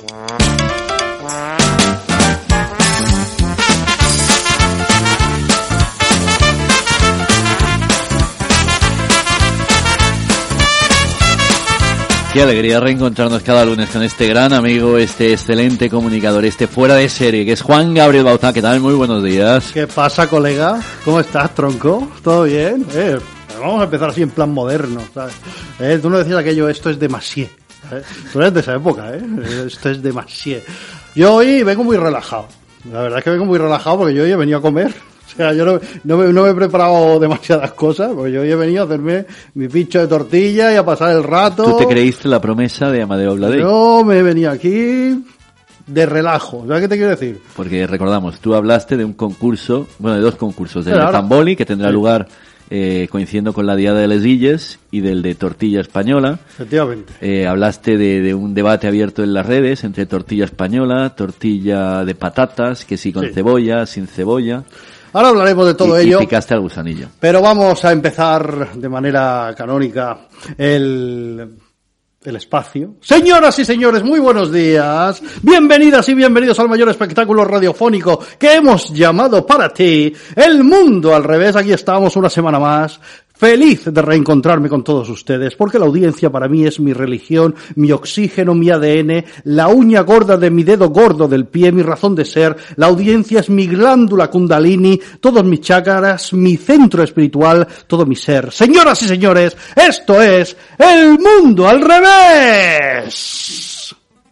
Qué alegría reencontrarnos cada lunes con este gran amigo, este excelente comunicador, este fuera de serie, que es Juan Gabriel Bauzá. ¿Qué tal? Muy buenos días. ¿Qué pasa, colega? ¿Cómo estás, tronco? ¿Todo bien? Vamos a empezar así en plan moderno, ¿sabes? Tú no decías aquello, esto es demasié. Tú eres de esa época, esto es demasié. Yo hoy vengo muy relajado. La verdad es que vengo muy relajado porque yo hoy he venido a comer. O sea, yo no me he preparado demasiadas cosas, porque yo hoy he venido a hacerme mi pincho de tortilla y a pasar el rato. ¿Tú te creíste la promesa de Amadeo Bladé? Yo me he venido aquí de relajo. ¿Sabes qué te quiero decir? Porque recordamos, tú hablaste de un concurso, bueno, de dos concursos, del de Zamboli, que tendrá lugar coincidiendo con la Diada de les Illes, y del de tortilla española. Efectivamente. Hablaste de un debate abierto en las redes entre tortilla española, tortilla de patatas, que sí con cebolla, sin cebolla. Ahora hablaremos de todo ello. Y picaste al gusanillo. Pero vamos a empezar de manera canónica el espacio. Señoras y señores, muy buenos días. Bienvenidas y bienvenidos al mayor espectáculo radiofónico que hemos llamado para ti El Mundo al Revés. Aquí estamos una semana más. Feliz de reencontrarme con todos ustedes, porque la audiencia para mí es mi religión, mi oxígeno, mi ADN, la uña gorda de mi dedo gordo del pie, mi razón de ser. La audiencia es mi glándula kundalini, todos mis chakras, mi centro espiritual, todo mi ser. Señoras y señores, esto es El Mundo al Revés.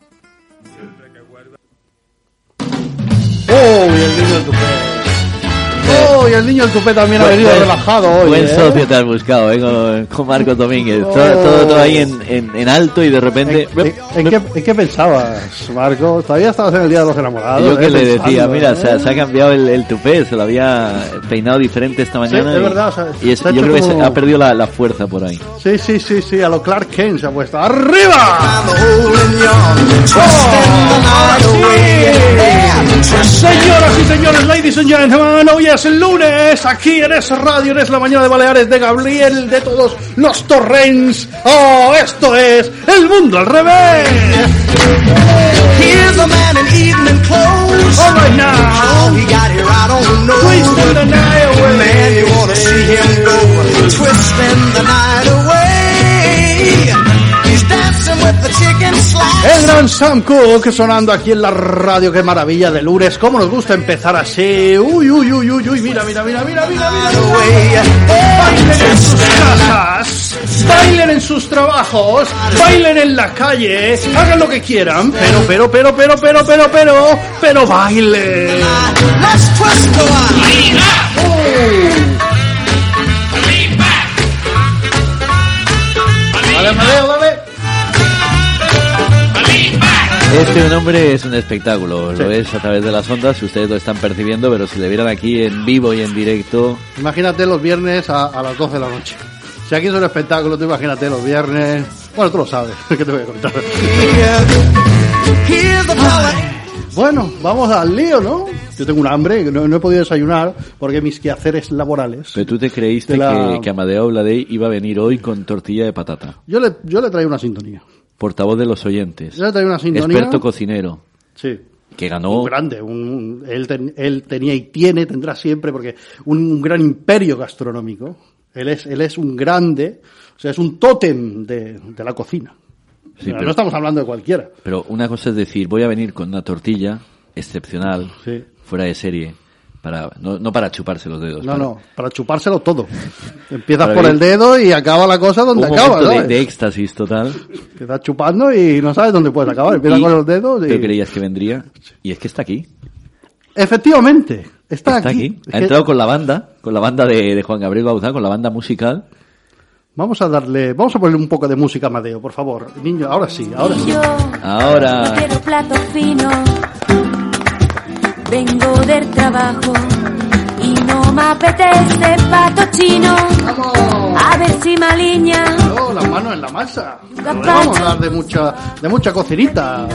Oh, y el niño del tupé. Oh, y el niño del tupé también ha venido relajado hoy. Buen socio te has buscado, con Marcos Domínguez. Todo ahí en alto y de repente... ¿En qué pensabas, Marco? Todavía estabas en el Día de los Enamorados. Yo que le decía, mira, se ha cambiado el tupé, se lo había peinado diferente esta mañana. Sí, es verdad. Yo creo que se ha perdido la fuerza por ahí. Sí, a lo Clark Kent se ha puesto. ¡Arriba! Señoras y señores, ladies and gentlemen, hoy es el lunes, aquí en Es Radio, en Es la Mañana de Baleares, de Gabriel, de todos los Torrents. Oh, esto es El Mundo al Revés. Here's a man in evening clothes. All right now. He got here, I don't know. Twisting the night away. Man, you wanna see him go. Twisting the night away. He's dancing with the chicken slide. El gran Sam Cooke sonando aquí en la radio. Qué maravilla de lunes. Cómo nos gusta empezar así. Uy. Mira. Bailen en sus casas. Bailen en sus trabajos. Bailen en la calle. Hagan lo que quieran. Pero bailen. Vale. Este hombre es un espectáculo, lo es a través de las ondas, ustedes lo están percibiendo, pero si le vieran aquí en vivo y en directo... Imagínate los viernes a las 12 de la noche. Si aquí es un espectáculo, tú imagínate los viernes... Bueno, tú lo sabes, ¿qué te voy a contar? Bueno, vamos al lío, ¿no? Yo tengo un hambre, no he podido desayunar porque mis quehaceres laborales... Pero tú te creíste que Amadeo Bladé iba a venir hoy con tortilla de patata. Yo le traigo una sintonía. Portavoz de los oyentes. Yo le traigo una sintonía. Experto cocinero. Sí. Que ganó... Un grande. Él tendrá siempre, porque un gran imperio gastronómico. Él es un grande, o sea, es un tótem de la cocina. Sí, no estamos hablando de cualquiera. Pero una cosa es decir, voy a venir con una tortilla excepcional, fuera de serie, no para chuparse los dedos. Para chupárselo todo. Empiezas por el dedo y acaba la cosa donde acaba, ¿no? De éxtasis total. Empiezas chupando y no sabes dónde puedes acabar. Empiezas con los dedos y... ¿Tú creías que vendría? Y es que está aquí. Efectivamente, está aquí. Ha entrado con la banda de Juan Gabriel Bauzá, con la banda musical. Vamos a ponerle un poco de música, Amadeo, por favor. Niño, ahora sí. Ahora. Quiero plato fino. Vengo del trabajo y no me apetece pato chino. ¡Vamos! A ver si me aliña. Las manos en la masa. Vamos a hablar de mucha cocinita.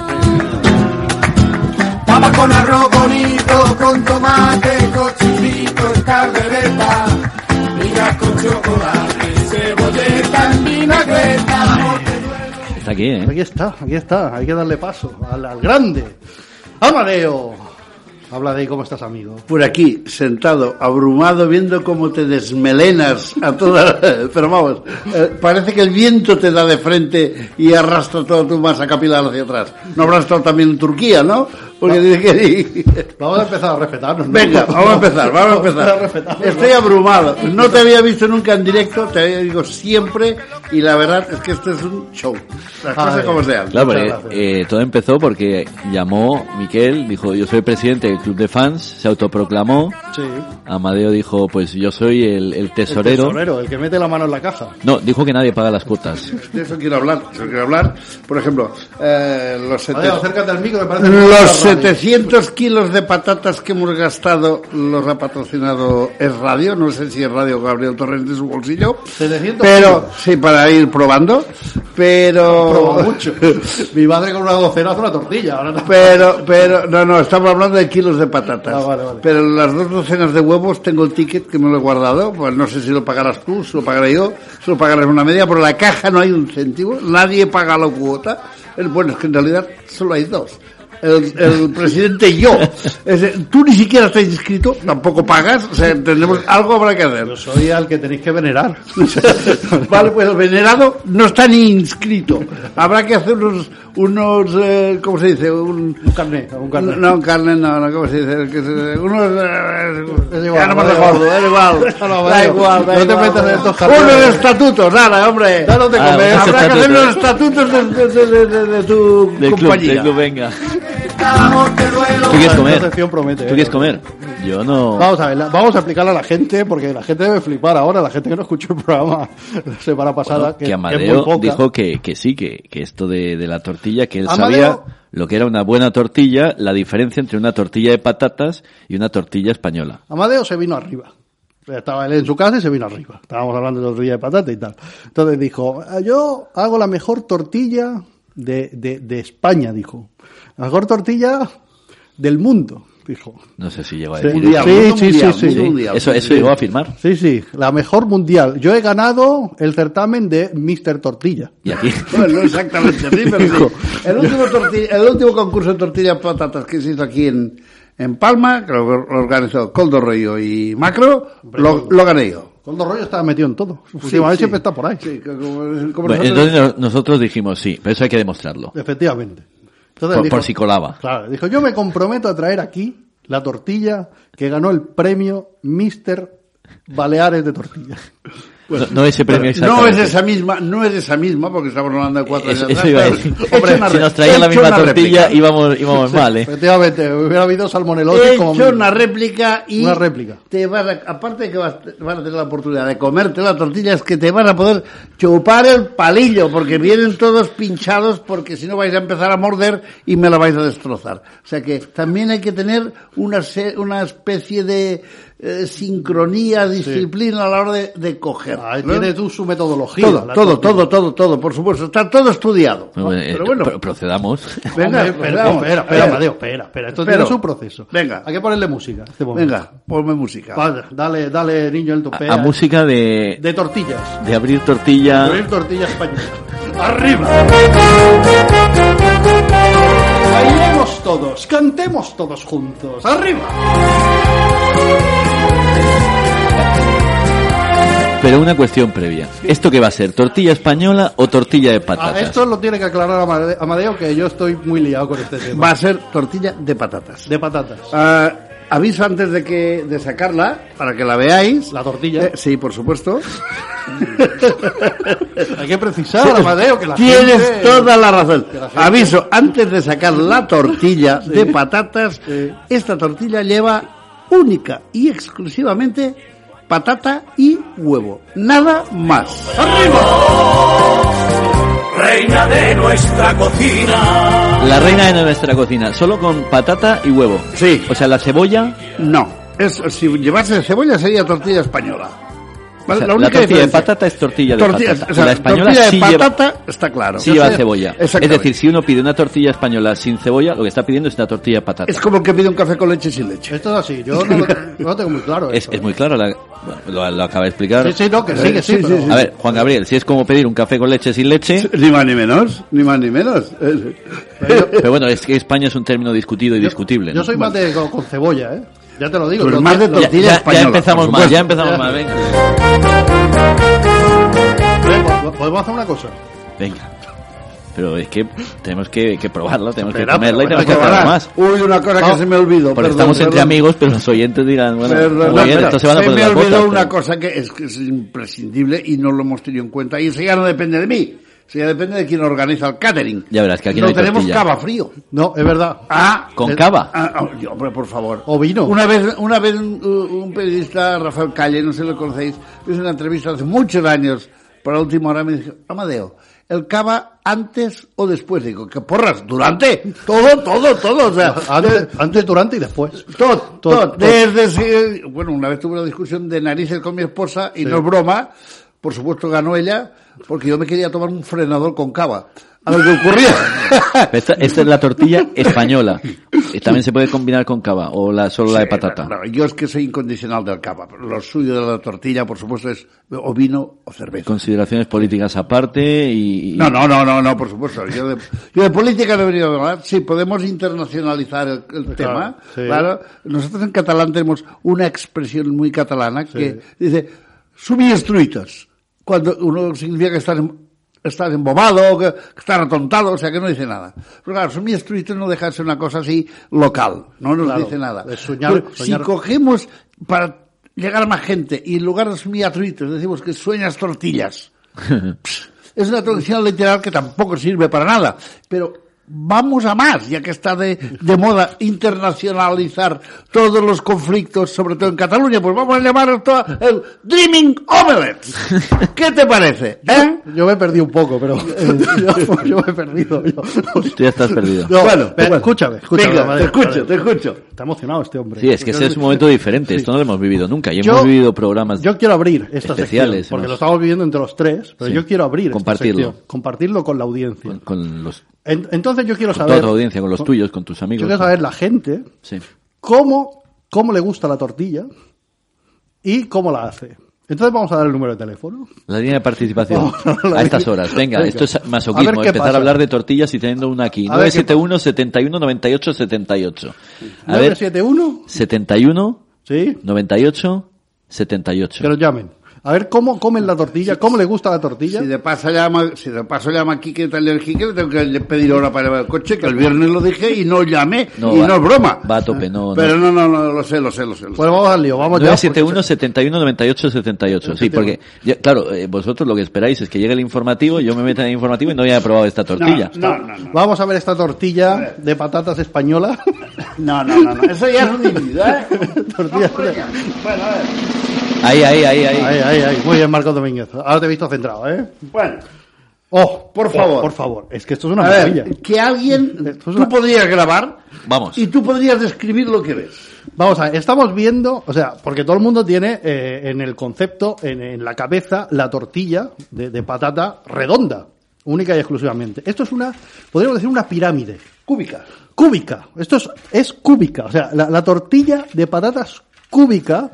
Papa con arroz bonito, con tomate, cochifrito, escaldereta, migas con chocolate, cebolleta en vinagreta. Está aquí, ¿eh? Aquí está. Hay que darle paso al grande. Amadeo. Habla de cómo estás, amigo. Por aquí, sentado, abrumado, viendo cómo te desmelenas a toda... Pero vamos, parece que el viento te da de frente y arrastra toda tu masa capilar hacia atrás. No habrás estado también en Turquía, ¿no? Porque dice que... Vamos a empezar a respetarnos, ¿no? Venga, vamos a empezar. Estoy abrumado. No te había visto nunca en directo, te había dicho siempre, y la verdad es que esto es un show. Las cosas como sean. Claro, pero, todo empezó porque llamó Miquel, dijo, yo soy presidente del club de fans, se autoproclamó. Sí. Amadeo dijo, pues yo soy el tesorero. El tesorero, el que mete la mano en la caja. No, dijo que nadie paga las cuotas. De eso quiero hablar. Por ejemplo, acércate al micro, me parece los 700 kilos de patatas que hemos gastado los ha patrocinado Es Radio. No sé si Es Radio Gabriel Torrent de su bolsillo. 700 pero kilos. Sí, para ir probando. Pero Proba mucho. Mi madre con una docena hace una tortilla. Ahora pero no, estamos hablando de kilos de patatas. Vale. Pero las 2 docenas de huevos tengo el ticket que me lo he guardado. Pues no sé si lo pagarás tú, si lo pagaré yo, si lo pagarás una media. Pero en la caja no hay un céntimo. Nadie paga la cuota. Bueno, es que en realidad solo hay 2. El presidente y yo. Tú ni siquiera estás inscrito, tampoco pagas, o sea, algo habrá que hacer. Yo soy al que tenéis que venerar. Vale, pues el venerado no está ni inscrito. Habrá que hacer unos ¿cómo se dice? Un carnet. No, un carnet no, ¿cómo se dice? Es igual, ya no me recuerdo, da igual. No te metas en estos carnetes. Unos estatutos, nada, hombre. Danos de comer. Habrá que hacer los estatutos de tu compañía. Del club, venga. ¿Tú quieres comer? Promete, ¿Tú quieres comer? Yo no. Vamos a ver, vamos a explicarle a la gente, porque la gente debe flipar ahora, la gente que no escuchó el programa la semana pasada. Bueno, que Amadeo dijo que sí, que esto de la tortilla, que él sabía lo que era una buena tortilla, la diferencia entre una tortilla de patatas y una tortilla española. Amadeo se vino arriba. Estaba él en su casa y se vino arriba. Estábamos hablando de tortilla de patata y tal. Entonces dijo, yo hago la mejor tortilla de España, dijo. La mejor tortilla del mundo, dijo. No sé si llegó a Sí, decir mundial. Eso llegó a afirmar. Sí, la mejor mundial. Yo he ganado el certamen de Mr. Tortilla. Y aquí. Bueno, no exactamente así, pero dijo, el último concurso de tortilla de patatas que se hizo aquí en Palma, que lo organizó Coldo Rollo y Macro, lo gané yo. Coldo Rollo estaba metido en todo. Últimamente siempre está por ahí. Sí, bueno, entonces nosotros dijimos sí, pero eso hay que demostrarlo. Efectivamente. Entonces Por si colaba. Claro, dijo, yo me comprometo a traer aquí la tortilla que ganó el premio Mr. Baleares de tortilla. Bueno, no ese premio exactamente. No es esa misma, porque estamos hablando de 4 años atrás. Eso iba a decir. Hombre, si nos traían la misma tortilla, íbamos mal, ¿eh? Efectivamente, hubiera habido salmonelosis como... He hecho una réplica y... Una réplica. Aparte de que vas a tener la oportunidad de comerte la tortilla, es que te van a poder chupar el palillo, porque vienen todos pinchados, porque si no vais a empezar a morder y me la vais a destrozar. O sea que también hay que tener una especie de... sincronía, disciplina a la hora de coger. Ahí tiene tú su metodología. Todo, por supuesto. Está todo estudiado. Pero bueno. Procedamos. Venga, espera, Amadeo, espera. Esto tiene su proceso. Venga. Hay que ponerle música. Venga, ponme música. Dale, niño, el topea. A música de tortillas. De abrir tortilla. De abrir tortilla española. ¡Arriba! Bailemos todos, cantemos todos juntos. ¡Arriba! Pero una cuestión previa. ¿Esto qué va a ser? ¿Tortilla española o tortilla de patatas? Esto lo tiene que aclarar Amadeo, que yo estoy muy liado con este tema. Va a ser tortilla de patatas. De patatas. Aviso antes de sacarla, para que la veáis. La tortilla. Sí, por supuesto. Hay que precisar, Amadeo, que la Tienes gente... toda la razón. Aviso, antes de sacar la tortilla de patatas, esta tortilla lleva única y exclusivamente patata y huevo. Nada más. ¡Arriba! Reina de nuestra cocina. La reina de nuestra cocina, solo con patata y huevo. Sí. O sea, la cebolla... No. Si llevase cebolla sería tortilla española. O sea, la la única tortilla de diferencia. patata es tortilla de patata. O sea, La española tortilla de sí patata lleva, está claro. sí lleva cebolla. Es Exactamente. decir, si uno pide una tortilla española sin cebolla, lo que está pidiendo es una tortilla de patata. Es como el que pide un café con leche sin leche. Esto es así, yo no lo tengo muy claro. Es muy claro, lo acaba de explicar. Sí, no, que sí, Sí, pero... sí, sí. A ver, Juan Gabriel, si es como pedir un café con leche sin leche, Ni más ni menos, ni más ni menos. pero bueno, es que España es un término discutido y discutible. Yo ¿no? soy más de con cebolla, ¿eh? Ya te lo digo. Pero yo- más de lo- tortilla ya española. empezamos por mal, supuesto. ya empezamos mal, venga. Podemos hacer una cosa. Venga. Pero es que tenemos que probarla, tenemos que Espera, comerla y pero tenemos que bueno, hacer Ahora, más. Uy, una cosa que se me olvidó. Porque perdón, estamos entre perdón. amigos, pero los oyentes dirán, bueno, Perdón, muy bien, espera, entonces van a se poner me las olvidó botas, una pero- cosa que es imprescindible y no lo hemos tenido en cuenta. Y eso ya no depende de mí. Eso ya depende de quien organiza el catering. Ya verás que aquí no hay tenemos tortilla. cava frío. No, es verdad. ¿Con cava? Hombre, por favor. O vino. Una vez un periodista, Rafael Calle, no sé si lo conocéis, hizo una entrevista hace muchos años, para la última hora me dijo, Amadeo, ¿el cava antes o después? Digo, ¿qué porras? ¿Durante? Todo, o sea... Antes, durante y después. Todo. Desde, bueno, una vez tuve una discusión de narices con mi esposa y no es broma, por supuesto ganó ella, porque yo me quería tomar un frenador con cava. A ver qué ocurría. Esta es la tortilla española. También se puede combinar con cava o solo la de patata. Claro, yo es que soy incondicional del cava, pero lo suyo de la tortilla, por supuesto, es o vino o cerveza. Consideraciones políticas aparte y... No, por supuesto. Yo de política no he venido a hablar. Sí, podemos internacionalizar el tema. sí. Claro. Nosotros en catalán tenemos una expresión muy catalana que dice, subies truites. Cuando uno significa que estás embobado, que estás atontado, o sea que no dice nada. Pero claro, subies truites no deja de ser una cosa así local, no nos Claro, dice nada. es soñar. Pero si cogemos para llegar a más gente y en lugar de sumir truites decimos que sueñas tortillas, es una traducción literal que tampoco sirve para nada, pero vamos a más, ya que está de moda internacionalizar todos los conflictos, sobre todo en Cataluña, pues vamos a llamar esto el Dreaming Omelette. ¿Qué te parece? Yo me he perdido un poco, pero yo me he perdido. Tú ya estás perdido. No, Bueno, pero escúchame. Venga, madre, te escucho. Está emocionado este hombre. Sí, es que ese es un momento diferente. Esto no lo hemos vivido nunca. Y Yo- hemos vivido programas Yo quiero abrir esta especiales, sección, porque hemos- lo estamos viviendo entre los tres, pero Sí. yo quiero abrir Compartirlo. esta sección, compartirlo con la audiencia. con los... Entonces yo quiero Con saber... toda tu audiencia, con los tuyos, con tus amigos. Yo quiero saber la gente Sí. cómo le gusta la tortilla y cómo la hace. Entonces vamos a dar el número de teléfono. La línea de participación. Vamos a la A estas línea. horas. Venga, Venga. esto es A ver masoquismo. qué Empezar pasa. a hablar de tortillas y teniendo una aquí. A ver qué 971 71 98 78. A ver, 971, 71 sí, 98 78. que nos llamen. A ver cómo comen la tortilla, cómo le gusta la tortilla. Si de paso llama Quique, taller Quique, le tengo que pedir hora para llevar el coche, que el viernes lo dije y no llamé, No, y va- no es broma. va a tope, no, Pero no, lo sé. Pues vamos al lío, vamos ya. 971 71 98 78. Sí, porque, claro, vosotros lo que esperáis es que llegue el informativo, yo me meto en el informativo y no haya probado esta tortilla. No. Vamos a ver esta tortilla de patatas española. No. Eso ya es un individuo, ¿eh? Tortilla. Bueno, a ver. Ahí. Ahí. Muy bien, Marcos Domínguez. Ahora te he visto centrado, ¿eh? Bueno, Por favor. Es que esto es una a maravilla. ver, que alguien, Esto es tú una- podrías grabar Vamos. y tú podrías describir lo que ves. Vamos a ver, estamos viendo, o sea, porque todo el mundo tiene en el concepto, en la cabeza, la tortilla de patata redonda, única y exclusivamente. Esto es podríamos decir una pirámide. Cúbica. Esto es cúbica. O sea, la tortilla de patatas cúbica,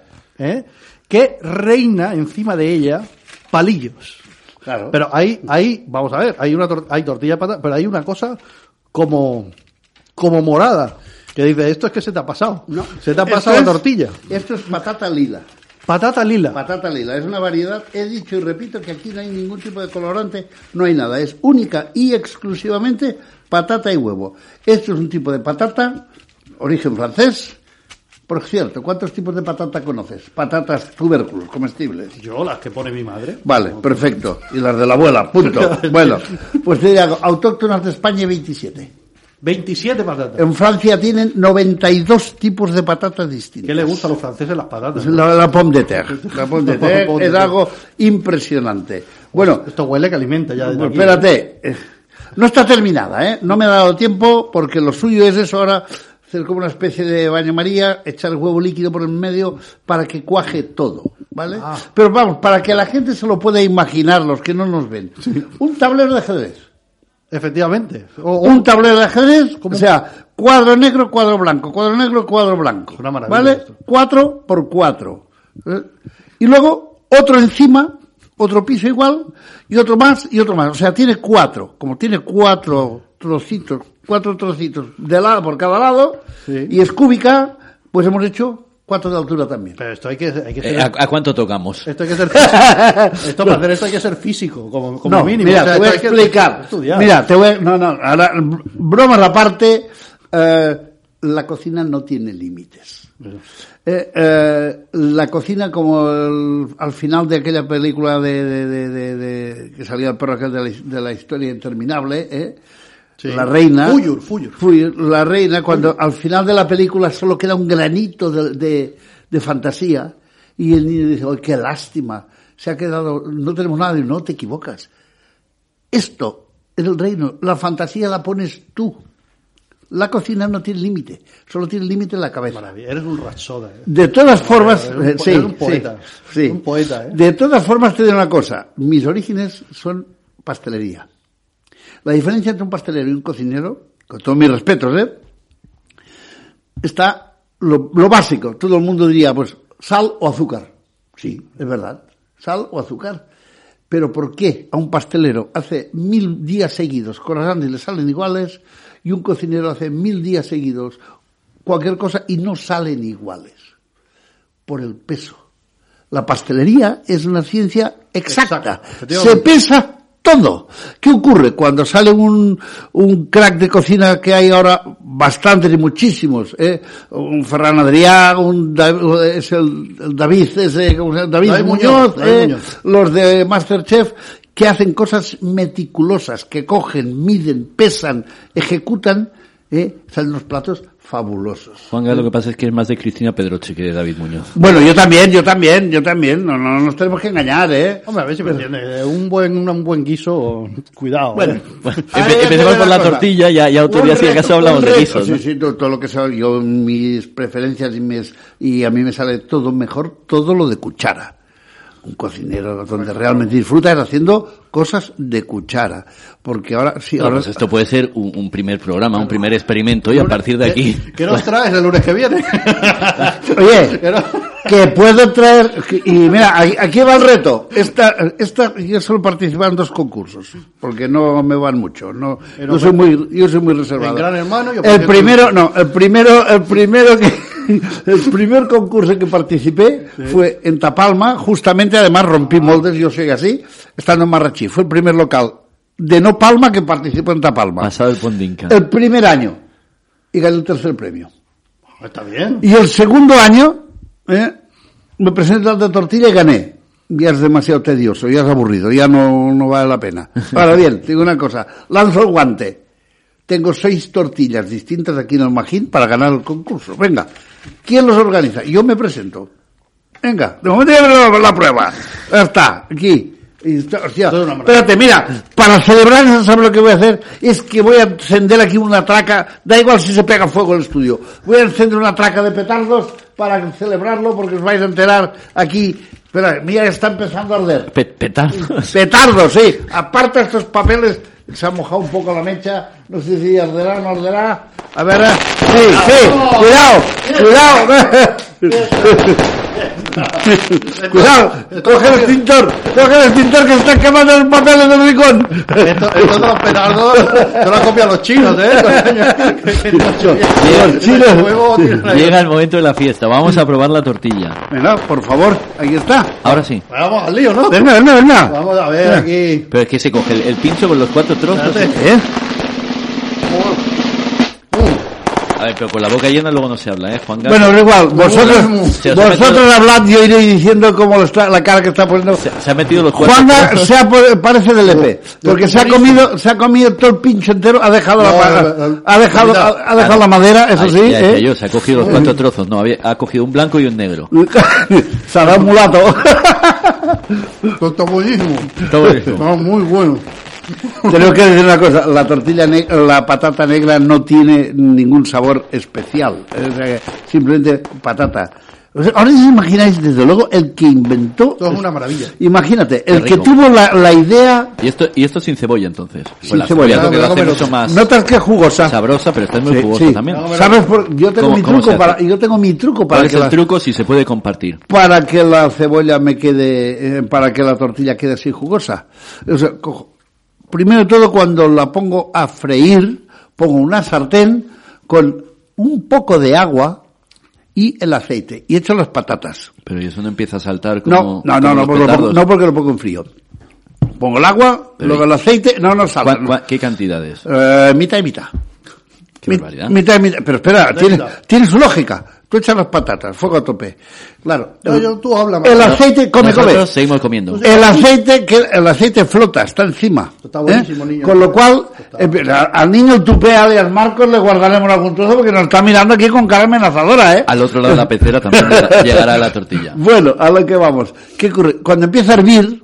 que reina encima de ella palillos. Claro. Pero ahí, vamos a ver, hay tortilla de patata, pero hay una cosa como morada, que dice, esto es que se te ha pasado. No. Se te ha Esto pasado la es- tortilla. Esto es patata lila. Patata lila. Patata lila, es una variedad, he dicho y repito que aquí no hay ningún tipo de colorante, no hay nada, es única y exclusivamente patata y huevo. Esto es un tipo de patata, origen francés. Por cierto, ¿cuántos tipos de patata conoces? Patatas tubérculos, comestibles. Yo, las que pone mi madre. Vale, perfecto. Y las de la abuela, punto. Bueno, pues te digo, autóctonas de España 27. 27 patatas. En Francia tienen 92 tipos de patatas distintas. ¿Qué le gusta a los franceses las patatas? La pomme de terre. La pomme de terre Pomme de es terre. algo impresionante. Bueno, Esto huele que alimenta ya desde pues aquí. espérate. No está terminada, ¿eh? No me ha dado tiempo porque lo suyo es eso ahora. hacer como una especie de baño María, echar el huevo líquido por el medio para que cuaje todo, ¿vale? Pero vamos, para que la gente se lo pueda imaginar, los que no nos ven. Sí. Un tablero de ajedrez. Efectivamente. Un tablero de ajedrez, o sea, cuadro negro, cuadro blanco, cuadro negro, cuadro blanco. Una maravilla. ¿Vale? Esto. 4 por 4. Y luego otro encima, otro piso igual, y otro más, y otro más. O sea, tiene 4. Como tiene 4 trocitos de lado por cada lado, sí. Y es cúbica, pues hemos hecho 4 de altura también. Pero esto hay que ser... ¿A cuánto tocamos? Esto hay que ser físico. Para hacer esto hay que ser físico, como no, mínimo. Mira, te voy a explicar. Mira, ahora, bromas aparte, la cocina no tiene límites. La cocina, como al final de aquella película de que salía el perro aquel de la historia interminable, sí. La reina, la reina, cuando al final de la película solo queda un granito de fantasía, y el niño dice, ¡ay, qué lástima! Se ha quedado, no tenemos nada, y no te equivocas. Esto, en el reino, la fantasía la pones tú. La cocina no tiene límite, solo tiene límite en la cabeza. Maravilla, eres un rapsoda. De todas formas, eres un poeta. Sí. Un poeta, De todas formas te digo una cosa, mis orígenes son pastelería. La diferencia entre un pastelero y un cocinero, con todos mis respetos, está lo básico. Todo el mundo diría, pues, sal o azúcar. Sí, es verdad, sal o azúcar. Pero ¿por qué a un pastelero hace 1000 días seguidos croissants y le salen iguales, y un cocinero hace 1000 días seguidos cualquier cosa y no salen iguales? Por el peso. La pastelería es una ciencia exacta. Se pesa todo. ¿Qué ocurre? Cuando sale un crack de cocina, que hay ahora bastantes y muchísimos, un Ferran Adrià, David Muñoz, los de Masterchef, que hacen cosas meticulosas, que cogen, miden, pesan, ejecutan, salen unos platos fabulosos. Juanga, lo que pasa es que es más de Cristina Pedroche que de David Muñoz. Bueno, yo también. No nos tenemos que engañar, Hombre, a ver si me entiende. Un buen guiso, cuidado. Bueno, empecemos por la tortilla, ya otro día, si acaso hablamos de guisos, ¿no? Sí, todo lo que sea, yo, mis preferencias y a mí me sale todo mejor, todo lo de cuchara. Un cocinero donde realmente disfruta es haciendo cosas de cuchara, porque ahora sí. Ahora pues esto puede ser un primer programa, un primer experimento, y a partir de aquí. ¿Qué nos traes el lunes que viene? Oye, que puedo traer, y mira, aquí va el reto. Esta yo solo participar en 2 concursos, porque no me van mucho, yo soy muy reservado. En Gran Hermano, el primer concurso que participé fue en Tapalma, justamente, además rompí moldes, yo soy así, estando en Marrachí. Fue el primer local de No Palma que participó en Tapalma. Pasado el Pondinca. El primer año. Y gané el 3er premio. Está bien. Y el segundo año, me presenté al de tortilla y gané. Ya es demasiado tedioso, ya es aburrido, ya no vale la pena. Ahora bien, te digo una cosa, lanzo el guante. Tengo 6 tortillas distintas aquí en el Magín para ganar el concurso. Venga, ¿quién los organiza? Yo me presento. Venga, de momento ya la prueba. Ya está, aquí. Hostia, espérate, mira, para celebrar eso, ¿sabes lo que voy a hacer? Es que voy a encender aquí una traca, da igual si se pega fuego el estudio. Voy a encender una traca de petardos para celebrarlo, porque os vais a enterar aquí. Espera, mira, está empezando a arder. ¿Petardos? Petardos, sí. Aparta estos papeles. Se ha mojado un poco la mecha, no sé si arderá o no arderá. A ver, sí, cuidado, coge el extintor que se están quemando los papeles del rincón. Esto de los petardos, no lo copian los chinos, Llega el momento de la fiesta, vamos a probar la tortilla. Venga, por favor, ahí está. Ahora sí. Vamos al lío, ¿no? Venga. Vamos a ver aquí. Pero es que se coge el pincho con los 4 trozos. A ver, pero con la boca llena luego no se habla, Juan Gabriel. Bueno, igual, vosotros hablad, yo iré diciendo cómo está la cara que está poniendo. Se ha metido los 4 Juan parece del EP, porque se ha comido todo el pincho entero, ha dejado la madera, eso sí. Se ha cogido los 4 trozos, ha cogido un blanco y un negro. Se ha dado un mulato. Está buenísimo. No, muy bueno. Tenemos que decir una cosa, la patata negra no tiene ningún sabor especial, o sea, simplemente patata. O sea, ahora os imagináis, desde luego, el que inventó... Todo es una maravilla. Imagínate, el que tuvo la idea... Y esto sin cebolla, entonces. Sin pues la cebolla. creo que lo hace mucho más ¿Notas que es jugosa? sabrosa, pero está muy jugosa también. ¿Sabes? Yo tengo mi truco para ¿Cuál es el truco si se puede compartir? Para que la cebolla me quede... para que la tortilla quede así jugosa. O sea, primero de todo, cuando la pongo a freír, pongo una sartén con un poco de agua y el aceite, y echo las patatas. Pero ¿y eso no empieza a saltar como No, porque lo pongo en frío. Pongo el agua, luego el aceite, no salta. ¿Qué cantidades? Mitad y mitad. Qué barbaridad. Mitad y mitad. Pero espera, tiene su lógica. Tú echas las patatas, fuego a tope. Claro. Tú habla más. El aceite, Nosotros seguimos comiendo. El aceite flota, está encima. Está buenísimo, niño. Con lo cual, al niño tupea alias Marcos le guardaremos algún trozo porque nos está mirando aquí con cara amenazadora, Al otro lado de la pecera también llegará la tortilla. Bueno, a lo que vamos. ¿Qué ocurre? Cuando empieza a hervir,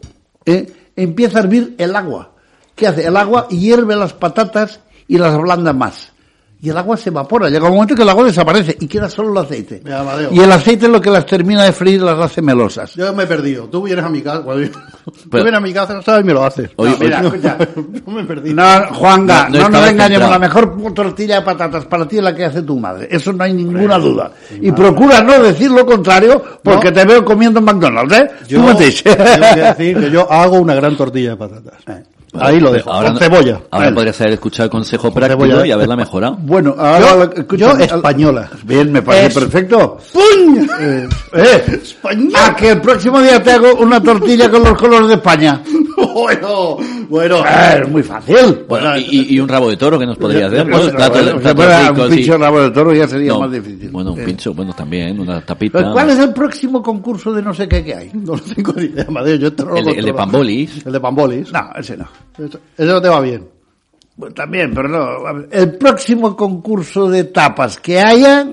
el agua. ¿Qué hace? El agua hierve las patatas y las ablanda más. Y el agua se evapora, llega un momento que el agua desaparece y queda solo el aceite. Y el aceite es lo que las termina de freír, las hace melosas. Yo me he perdido. Tú vienes a mi casa, tú vienes a mi casa, no sabes, y me lo haces. Oye, mira, escucha. No me he perdido. No, Juanga, no nos engañemos. La mejor tortilla de patatas para ti es la que hace tu madre. Eso no hay ninguna duda. Y procura no decir lo contrario porque te veo comiendo en McDonald's, ¿eh? Yo tengo que decir que yo hago una gran tortilla de patatas. Ahí lo dejo, con cebolla. Ahora podrías haber escuchado el consejo práctico y haberla mejorado. Bueno, ahora... Yo española. Bien, me parece perfecto. ¡Pum! ¡Española! A que el próximo día te hago una tortilla con los colores de España. Bueno. Es muy fácil. Bueno, y un rabo de toro que nos podría hacer. Un pincho rabo de toro ya sería más difícil. Bueno, un pincho, también, una tapita. ¿Cuál es el próximo concurso de no sé qué hay? No tengo ni idea, Amadeo. Yo te lo el de Pambolis. El de Pambolis. No, ese no. Ese no te va bien. Bueno, también, pero no. El próximo concurso de tapas que haya,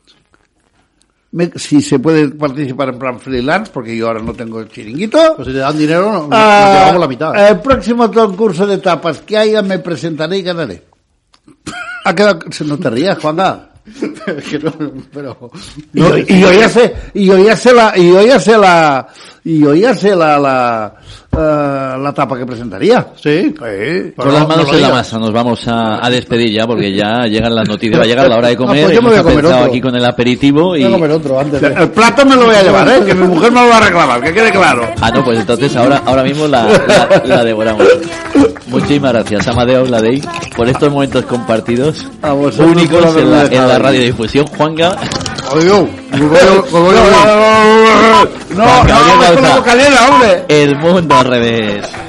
si se puede participar en plan freelance, porque yo ahora no tengo chiringuito. Pues si te dan dinero, nos llevamos la mitad. El próximo concurso de tapas que haya, me presentaré y ganaré. No te rías, Juanga. Y yo ya sé la tapa que presentaría. Sí. Con las manos en la masa nos vamos a despedir ya porque ya llegan las noticias, va a llegar la hora de comer. Pues yo me voy a comer otro. Aquí con el aperitivo y... Voy a comer otro antes. El plato me lo voy a llevar, que mi mujer me lo va a reclamar, que quede claro. No, pues entonces ahora mismo la devoramos. Muchísimas gracias, Amadeo Ladey, por estos momentos compartidos únicos en la radiodifusión. Juanga. No, hombre. El mundo al revés.